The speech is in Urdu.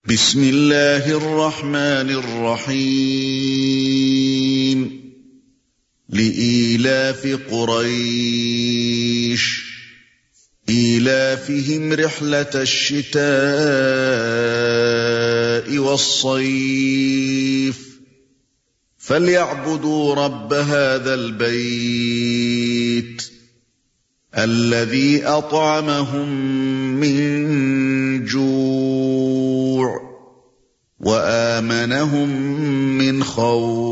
بسم الله الرحمن الرحيم لإيلاف قريش إيلافهم رحلة الشتاء والصيف فليعبدوا رب هذا البيت الذي أطعمهم من جوع وآمنهم من خوف